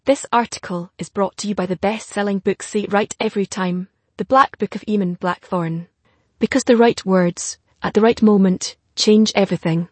This article is brought to you by the best-selling book Say It Right Every Time, The Black Book of Eamon Blackthorne. Because the right words, at the right moment, change everything.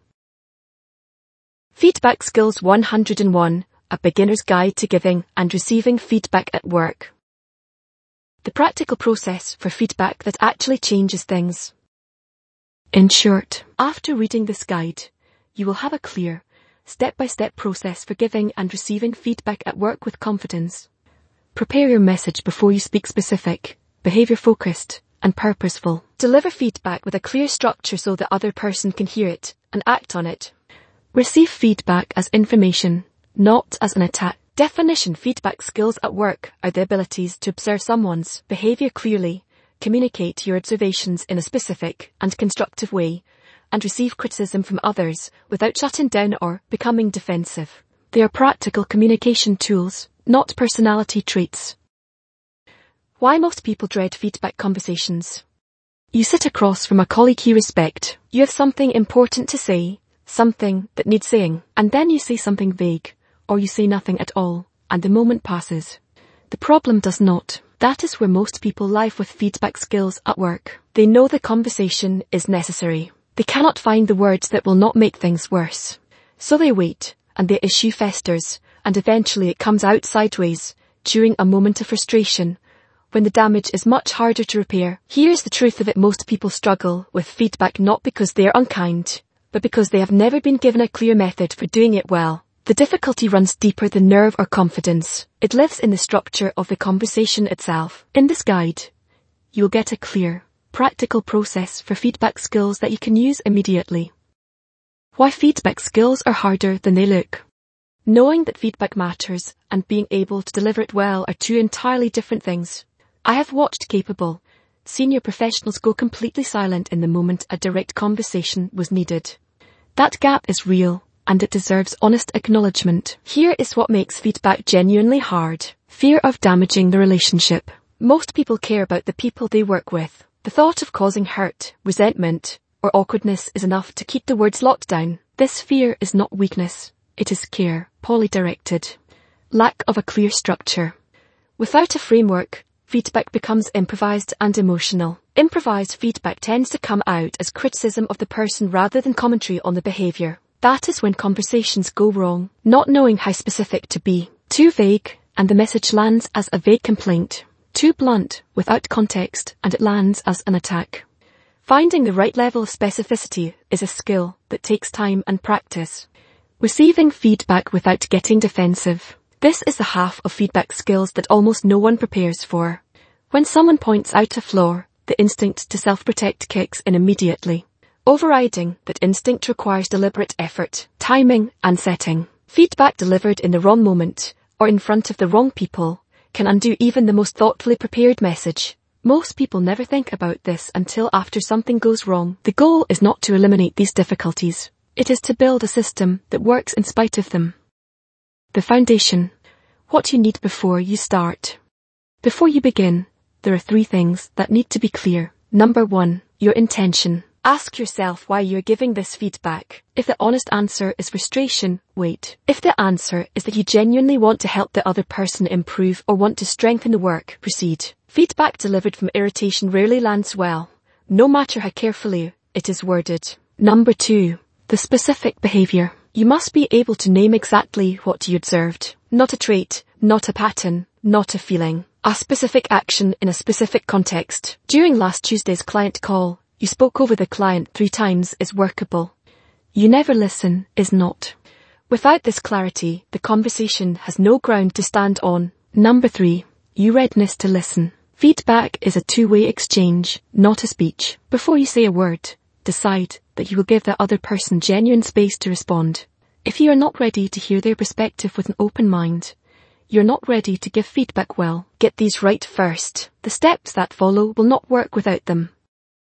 Feedback Skills 101, A Beginner's Guide to Giving and Receiving Feedback at Work. The practical process for feedback that actually changes things. In short, after reading this guide, you will have a clear, step-by-step process for giving and receiving feedback at work with confidence. Prepare your message before you speak specific, behavior-focused, and purposeful. Deliver feedback with a clear structure so the other person can hear it and act on it. Receive feedback as information, not as an attack. Definition: feedback skills at work are the abilities to observe someone's behavior clearly, communicate your observations in a specific and constructive way, and receive criticism from others without shutting down or becoming defensive. They are practical communication tools, not personality traits. Why most people dread feedback conversations. You sit across from a colleague you respect. You have something important to say, something that needs saying, and then you say something vague, or you say nothing at all, and the moment passes. The problem does not. That is where most people live with feedback skills at work. They know the conversation is necessary. They cannot find the words that will not make things worse. So they wait, and the issue festers, and eventually it comes out sideways, during a moment of frustration, when the damage is much harder to repair. Here's the truth of it: most people struggle with feedback not because they are unkind, but because they have never been given a clear method for doing it well. The difficulty runs deeper than nerve or confidence. It lives in the structure of the conversation itself. In this guide, you'll get a clear, practical process for feedback skills that you can use immediately. Why feedback skills are harder than they look. Knowing that feedback matters and being able to deliver it well are two entirely different things. I have watched capable, senior professionals go completely silent in the moment a direct conversation was needed. That gap is real, and it deserves honest acknowledgement. Here is what makes feedback genuinely hard. Fear of damaging the relationship. Most people care about the people they work with. The thought of causing hurt, resentment, or awkwardness is enough to keep the words locked down. This fear is not weakness. It is care, poorly directed. Lack of a clear structure. Without a framework, feedback becomes improvised and emotional. Improvised feedback tends to come out as criticism of the person rather than commentary on the behavior. That is when conversations go wrong, not knowing how specific to be. Too vague, and the message lands as a vague complaint. Too blunt, without context, and it lands as an attack. Finding the right level of specificity is a skill that takes time and practice. Receiving feedback without getting defensive. This is the half of feedback skills that almost no one prepares for. When someone points out a flaw, the instinct to self-protect kicks in immediately. Overriding that instinct requires deliberate effort, timing, and setting. Feedback delivered in the wrong moment, or in front of the wrong people, can undo even the most thoughtfully prepared message. Most people never think about this until after something goes wrong. The goal is not to eliminate these difficulties. It is to build a system that works in spite of them. The foundation. What you need before you start. Before you begin, there are 3 things that need to be clear. Number 1, your intention. Ask yourself why you're giving this feedback. If the honest answer is frustration, wait. If the answer is that you genuinely want to help the other person improve or want to strengthen the work, proceed. Feedback delivered from irritation rarely lands well, no matter how carefully it is worded. Number 2, the specific behavior. You must be able to name exactly what you observed. Not a trait, not a pattern, not a feeling. A specific action in a specific context. During last Tuesday's client call, you spoke over the client 3 times is workable. You never listen is not. Without this clarity, the conversation has no ground to stand on. Number 3, your readiness to listen. Feedback is a 2-way exchange, not a speech. Before you say a word, decide that you will give the other person genuine space to respond. If you are not ready to hear their perspective with an open mind, you're not ready to give feedback well. Get these right first. The steps that follow will not work without them.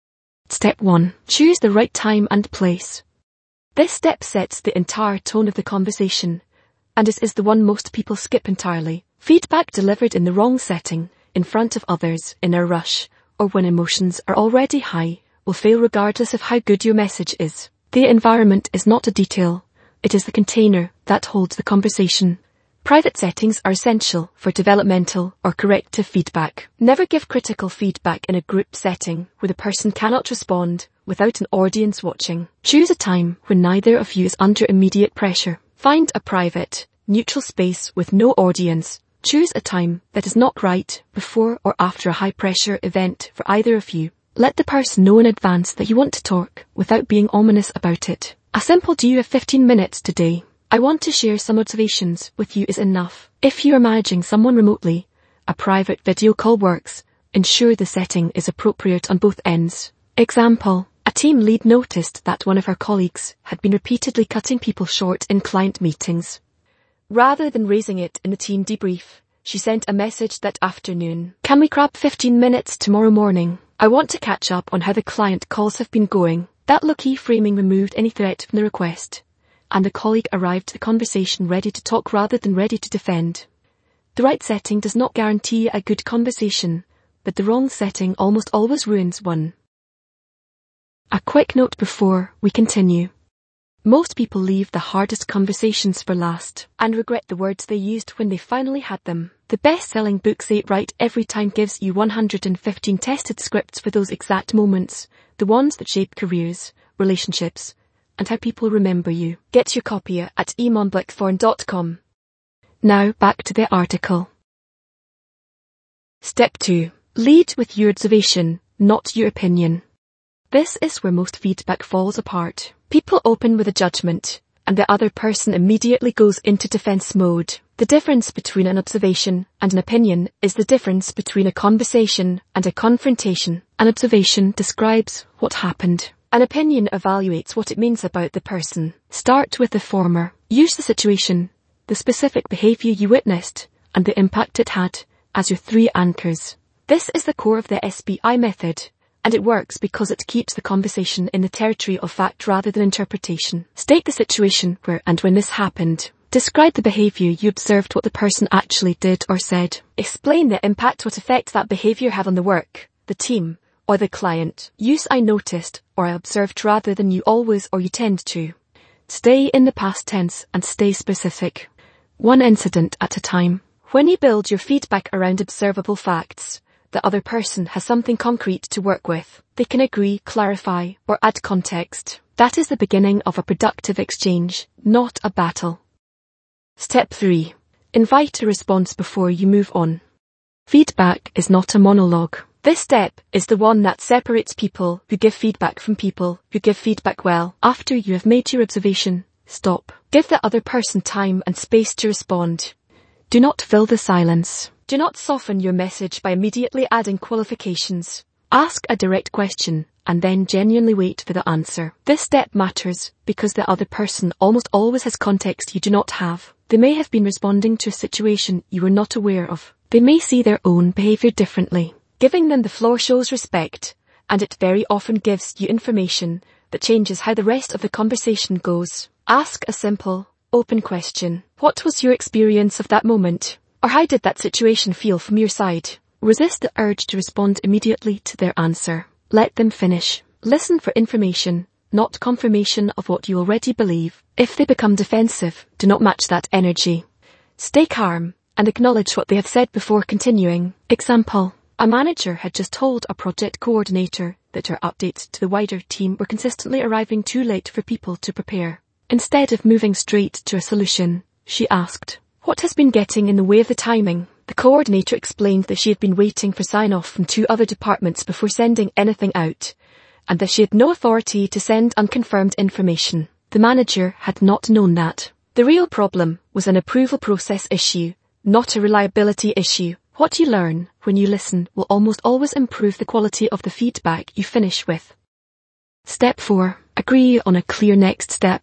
Step 1. Choose the right time and place. This step sets the entire tone of the conversation, and is the one most people skip entirely. Feedback delivered in the wrong setting, in front of others, in a rush, or when emotions are already high, will fail regardless of how good your message is. The environment is not a detail, it is the container that holds the conversation. Private settings are essential for developmental or corrective feedback. Never give critical feedback in a group setting where the person cannot respond without an audience watching. Choose a time when neither of you is under immediate pressure. Find a private, neutral space with no audience. Choose a time that is not right before or after a high-pressure event for either of you. Let the person know in advance that you want to talk without being ominous about it. A simple "do you have 15 minutes today? I want to share some observations with you" is enough. If you are managing someone remotely, a private video call works. Ensure the setting is appropriate on both ends. Example: a team lead noticed that one of her colleagues had been repeatedly cutting people short in client meetings. Rather than raising it in the team debrief, she sent a message that afternoon. "Can we grab 15 minutes tomorrow morning? I want to catch up on how the client calls have been going." That low-key framing removed any threat from the request, and the colleague arrived at the conversation ready to talk rather than ready to defend. The right setting does not guarantee a good conversation, but the wrong setting almost always ruins one. A quick note before we continue. Most people leave the hardest conversations for last and regret the words they used when they finally had them. The best-selling book Say It Right Every Time gives you 115 tested scripts for those exact moments, the ones that shape careers, relationships, and how people remember you. Get your copy at emonblackthorn.com. Now back to the article. Step 2. Lead with your observation, not your opinion. This is where most feedback falls apart. People open with a judgment, and the other person immediately goes into defense mode. The difference between an observation and an opinion is the difference between a conversation and a confrontation. An observation describes what happened. An opinion evaluates what it means about the person. Start with the former. Use the situation, the specific behavior you witnessed, and the impact it had as your 3 anchors. This is the core of the SBI method, and it works because it keeps the conversation in the territory of fact rather than interpretation. State the situation where and when this happened. Describe the behavior you observed, what the person actually did or said. Explain the impact, what effect that behavior had on the work, the team, or the client. Use "I noticed" or "I observed" rather than "you always" or "you tend to." Stay in the past tense and stay specific. One incident at a time. When you build your feedback around observable facts, the other person has something concrete to work with. They can agree, clarify, or add context. That is the beginning of a productive exchange, not a battle. Step 3. Invite a response before you move on. Feedback is not a monologue. This step is the one that separates people who give feedback from people who give feedback well. After you have made your observation, stop. Give the other person time and space to respond. Do not fill the silence. Do not soften your message by immediately adding qualifications. Ask a direct question and then genuinely wait for the answer. This step matters because the other person almost always has context you do not have. They may have been responding to a situation you were not aware of. They may see their own behavior differently. Giving them the floor shows respect, and it very often gives you information that changes how the rest of the conversation goes. Ask a simple, open question. What was your experience of that moment? Or how did that situation feel from your side? Resist the urge to respond immediately to their answer. Let them finish. Listen for information, not confirmation of what you already believe. If they become defensive, do not match that energy. Stay calm and acknowledge what they have said before continuing. Example: a manager had just told a project coordinator that her updates to the wider team were consistently arriving too late for people to prepare. Instead of moving straight to a solution, she asked, "What has been getting in the way of the timing?" The coordinator explained that she had been waiting for sign-off from 2 other departments before sending anything out, and that she had no authority to send unconfirmed information. The manager had not known that. The real problem was an approval process issue, not a reliability issue. What you learn when you listen will almost always improve the quality of the feedback you finish with. Step 4. Agree on a clear next step.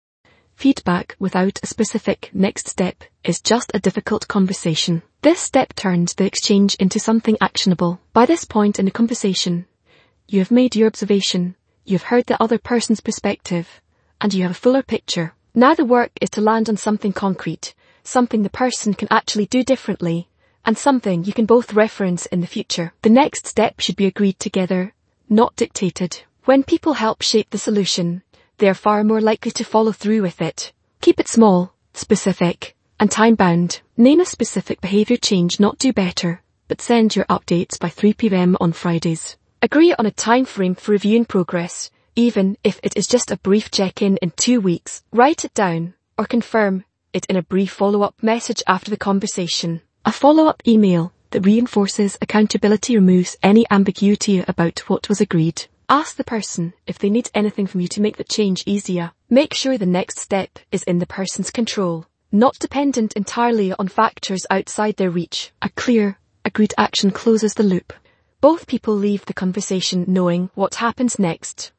Feedback without a specific next step is just a difficult conversation. This step turns the exchange into something actionable. By this point in the conversation, you have made your observation, you have heard the other person's perspective, and you have a fuller picture. Now the work is to land on something concrete, something the person can actually do differently, and something you can both reference in the future. The next step should be agreed together, not dictated. When people help shape the solution, they are far more likely to follow through with it. Keep it small, specific, And time-bound. Name a specific behaviour change, not do better, but send your updates by 3 p.m. on Fridays. Agree on a time frame for reviewing progress, even if it is just a brief check-in in 2 weeks. Write it down, or confirm it in a brief follow-up message after the conversation. A follow-up email that reinforces accountability removes any ambiguity about what was agreed. Ask the person if they need anything from you to make the change easier. Make sure the next step is in the person's control, not dependent entirely on factors outside their reach. A clear, agreed action closes the loop. Both people leave the conversation knowing what happens next.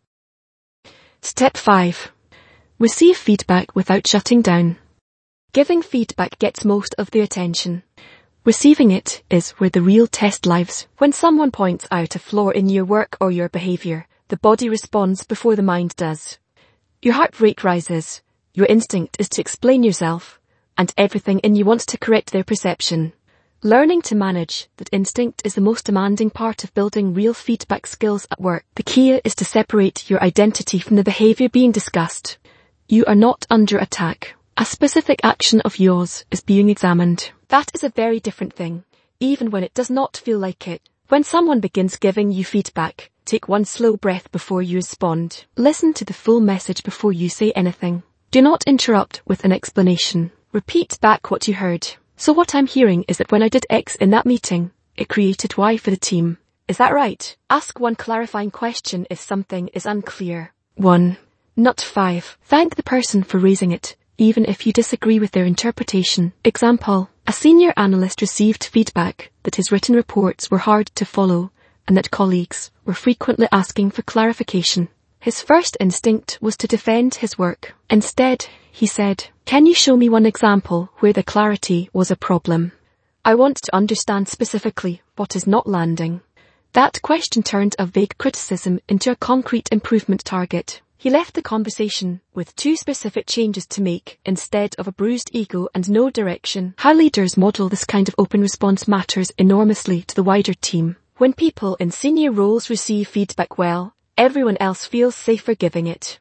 Step 5. Receive feedback without shutting down. Giving feedback gets most of the attention. Receiving it is where the real test lives. When someone points out a flaw in your work or your behaviour, the body responds before the mind does. Your heart rate rises, your instinct is to explain yourself, and everything in you wants to correct their perception. Learning to manage that instinct is the most demanding part of building real feedback skills at work. The key is to separate your identity from the behaviour being discussed. You are not under attack. A specific action of yours is being examined. That is a very different thing, even when it does not feel like it. When someone begins giving you feedback, take one slow breath before you respond. Listen to the full message before you say anything. Do not interrupt with an explanation. Repeat back what you heard. So what I'm hearing is that when I did X in that meeting, it created Y for the team. Is that right? Ask one clarifying question if something is unclear. 1. Not 5. Thank the person for raising it, even if you disagree with their interpretation. Example: a senior analyst received feedback that his written reports were hard to follow and that colleagues were frequently asking for clarification. His first instinct was to defend his work. Instead, he said, "Can you show me one example where the clarity was a problem? I want to understand specifically what is not landing." That question turned a vague criticism into a concrete improvement target. He left the conversation with 2 specific changes to make instead of a bruised ego and no direction. How leaders model this kind of open response matters enormously to the wider team. When people in senior roles receive feedback well, everyone else feels safer giving it.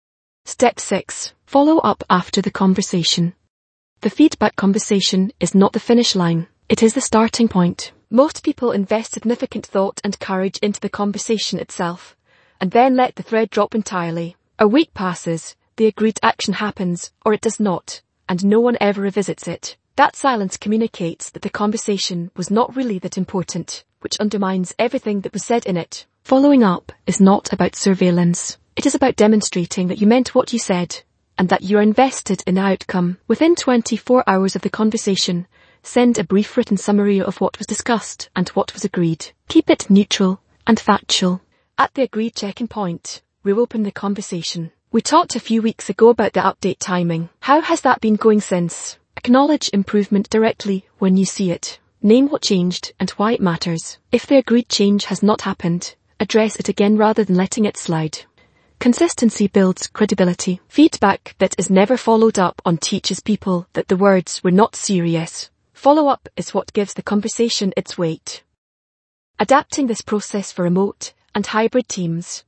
Step 6. Follow up after the conversation. The feedback conversation is not the finish line. It is the starting point. Most people invest significant thought and courage into the conversation itself, and then let the thread drop entirely. A week passes, the agreed action happens, or it does not, and no one ever revisits it. That silence communicates that the conversation was not really that important, which undermines everything that was said in it. Following up is not about surveillance. It is about demonstrating that you meant what you said, and that you are invested in the outcome. Within 24 hours of the conversation, send a brief written summary of what was discussed and what was agreed. Keep it neutral and factual. At the agreed check-in point, reopen the conversation. We talked a few weeks ago about the update timing. How has that been going since? Acknowledge improvement directly when you see it. Name what changed and why it matters. If the agreed change has not happened, address it again rather than letting it slide. Consistency builds credibility. Feedback that is never followed up on teaches people that the words were not serious. Follow-up is what gives the conversation its weight. Adapting this process for remote and hybrid teams.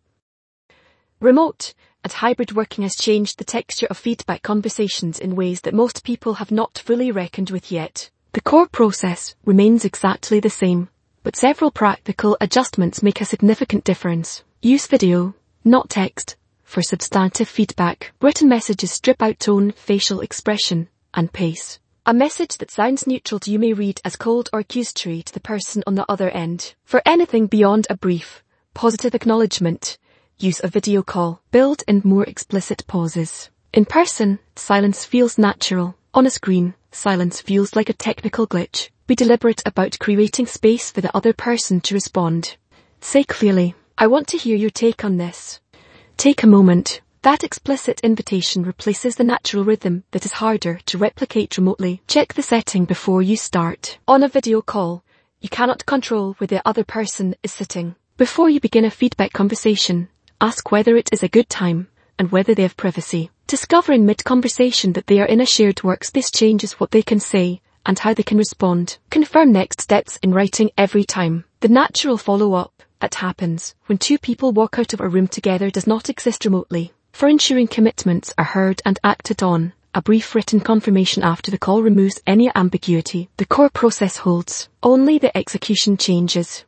Remote and hybrid working has changed the texture of feedback conversations in ways that most people have not fully reckoned with yet. The core process remains exactly the same, but several practical adjustments make a significant difference. Use video, not text, for substantive feedback. Written messages strip out tone, facial expression, and pace. A message that sounds neutral to you may read as cold or accusatory to the person on the other end. For anything beyond a brief, positive acknowledgement, use a video call. Build in more explicit pauses. In person, silence feels natural. On a screen, silence feels like a technical glitch. Be deliberate about creating space for the other person to respond. Say clearly, "I want to hear your take on this." Take a moment. That explicit invitation replaces the natural rhythm that is harder to replicate remotely. Check the setting before you start. On a video call, you cannot control where the other person is sitting. Before you begin a feedback conversation, ask whether it is a good time and whether they have privacy. Discovering mid-conversation that they are in a shared workspace changes what they can say and how they can respond. Confirm next steps in writing every time. The natural follow-up that happens when 2 people walk out of a room together does not exist remotely. For ensuring commitments are heard and acted on, A brief written confirmation after the call removes any ambiguity. The core process holds. Only the execution changes.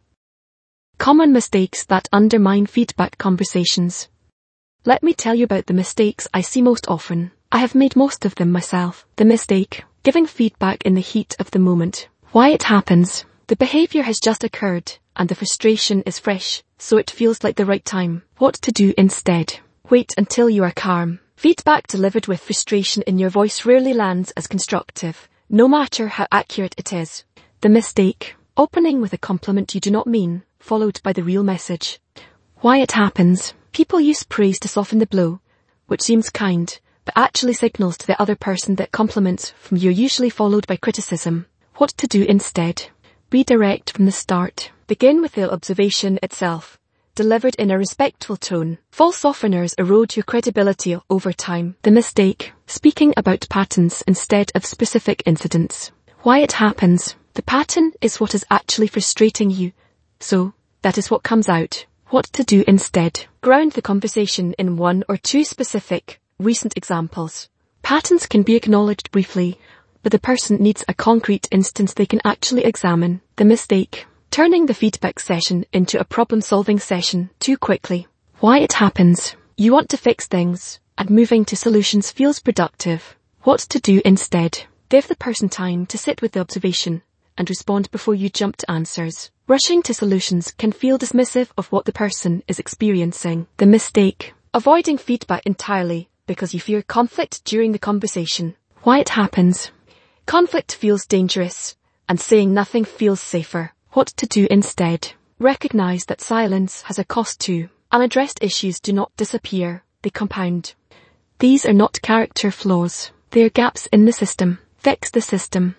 Common mistakes that undermine feedback conversations. Let me tell you about the mistakes I see most often. I have made most of them myself. The mistake: giving feedback in the heat of the moment. Why it happens: the behavior has just occurred, and the frustration is fresh, so it feels like the right time. What to do instead: wait until you are calm. Feedback delivered with frustration in your voice rarely lands as constructive, no matter how accurate it is. The mistake: opening with a compliment you do not mean, followed by the real message. Why it happens: people use praise to soften the blow, which seems kind, but actually signals to the other person that compliments from you are usually followed by criticism. What to do instead: be direct from the start. Begin with the observation itself, delivered in a respectful tone. False softeners erode your credibility over time. The mistake: speaking about patterns instead of specific incidents. Why it happens: the pattern is what is actually frustrating you, so that is what comes out. What to do instead: ground the conversation in one or two specific, recent examples. Patterns can be acknowledged briefly, but the person needs a concrete instance they can actually examine. The mistake: turning the feedback session into a problem-solving session too quickly. Why it happens: you want to fix things, and moving to solutions feels productive. What to do instead: give the person time to sit with the observation and respond before you jump to answers. Rushing to solutions can feel dismissive of what the person is experiencing. The mistake: avoiding feedback entirely because you fear conflict during the conversation. Why it happens: conflict feels dangerous, and saying nothing feels safer. What to do instead: recognize that silence has a cost too. Unaddressed issues do not disappear, they compound. These are not character flaws, they are gaps in the system. Fix the system.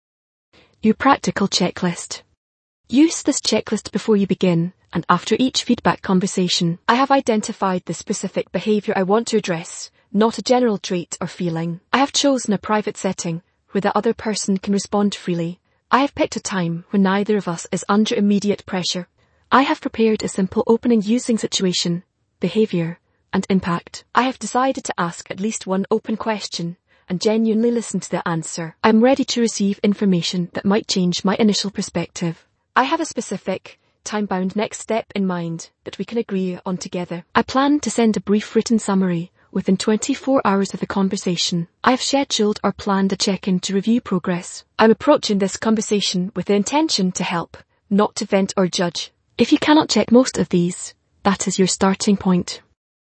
Your practical checklist. Use this checklist before you begin, and after each feedback conversation. I have identified the specific behavior I want to address, not a general trait or feeling. I have chosen a private setting where the other person can respond freely. I have picked a time when neither of us is under immediate pressure. I have prepared a simple opening using situation, behavior, and impact. I have decided to ask at least one open question and genuinely listen to the answer. I am ready to receive information that might change my initial perspective. I have a specific, time-bound next step in mind that we can agree on together. I plan to send a brief written summary within 24 hours of the conversation. I have scheduled or planned a check-in to review progress. I'm approaching this conversation with the intention to help, not to vent or judge. If you cannot check most of these, that is your starting point.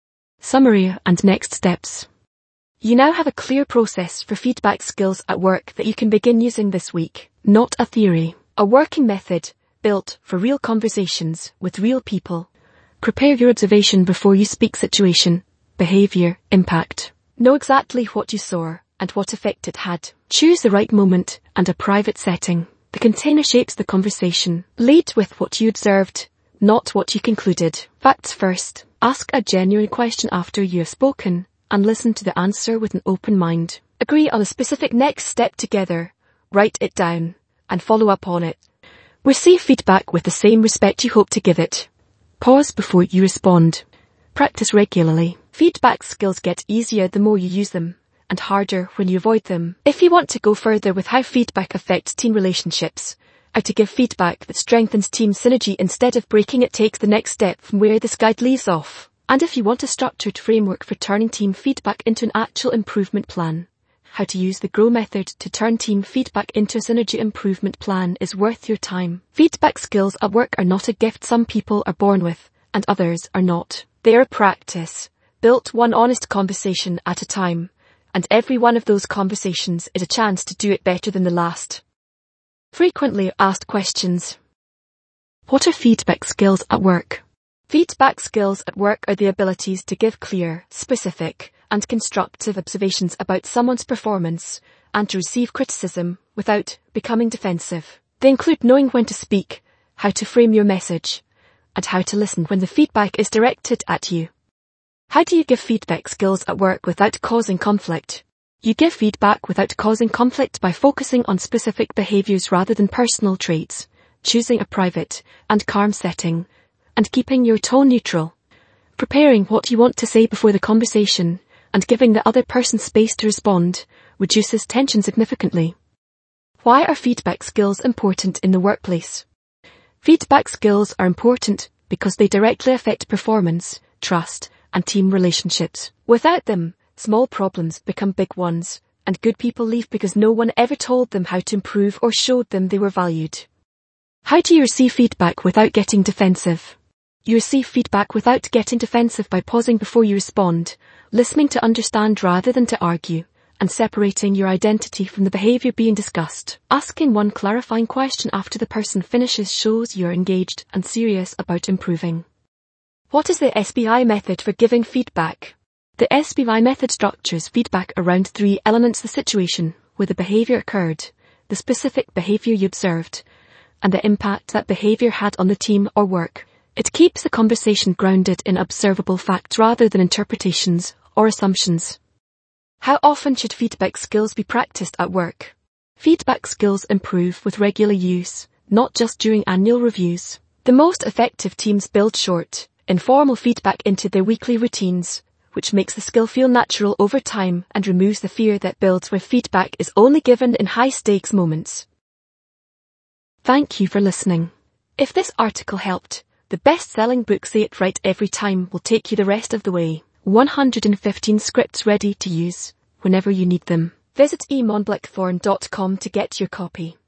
Summary and next steps. You now have a clear process for feedback skills at work that you can begin using this week. Not a theory. A working method built for real conversations with real people. Prepare your observation before you speak. Situation, behavior, impact. Know exactly what you saw and what effect it had. Choose the right moment and a private setting. The container shapes the conversation. Lead with what you observed, not what you concluded. Facts first. Ask a genuine question after you have spoken, and listen to the answer with an open mind. Agree on a specific next step together. Write it down, and follow up on it. Receive feedback with the same respect you hope to give it. Pause before you respond. Practice regularly. Feedback skills get easier the more you use them, and harder when you avoid them. If you want to go further with how feedback affects team relationships, how to give feedback that strengthens team synergy instead of breaking it, takes the next step from where this guide leaves off. And if you want a structured framework for turning team feedback into an actual improvement plan, how to use the GROW method to turn team feedback into a synergy improvement plan is worth your time. Feedback skills at work are not a gift some people are born with, and others are not. They are a practice, built one honest conversation at a time, and every one of those conversations is a chance to do it better than the last. Frequently asked questions. What are feedback skills at work? Feedback skills at work are the abilities to give clear, specific, and constructive observations about someone's performance, and to receive criticism without becoming defensive. They include knowing when to speak, how to frame your message, and how to listen when the feedback is directed at you. How do you give feedback skills at work without causing conflict? You give feedback without causing conflict by focusing on specific behaviors rather than personal traits, choosing a private and calm setting, and keeping your tone neutral. Preparing what you want to say before the conversation, and giving the other person space to respond reduces tension significantly. Why are feedback skills important in the workplace? Feedback skills are important because they directly affect performance, trust, and team relationships. Without them, small problems become big ones, and good people leave because no one ever told them how to improve or showed them they were valued. How do you receive feedback without getting defensive? You receive feedback without getting defensive by pausing before you respond, listening to understand rather than to argue, and separating your identity from the behavior being discussed. Asking one clarifying question after the person finishes shows you're engaged and serious about improving. What is the SBI method for giving feedback? The SBI method structures feedback around 3 elements: the situation where the behavior occurred, the specific behavior you observed, and the impact that behavior had on the team or work. It keeps the conversation grounded in observable facts rather than interpretations or assumptions. How often should feedback skills be practiced at work? Feedback skills improve with regular use, not just during annual reviews. The most effective teams build short, informal feedback into their weekly routines, which makes the skill feel natural over time and removes the fear that builds where feedback is only given in high-stakes moments. Thank you for listening. If this article helped, the best-selling book Say It Right Every Time will take you the rest of the way. 115 scripts ready to use whenever you need them. Visit emonblackthorn.com to get your copy.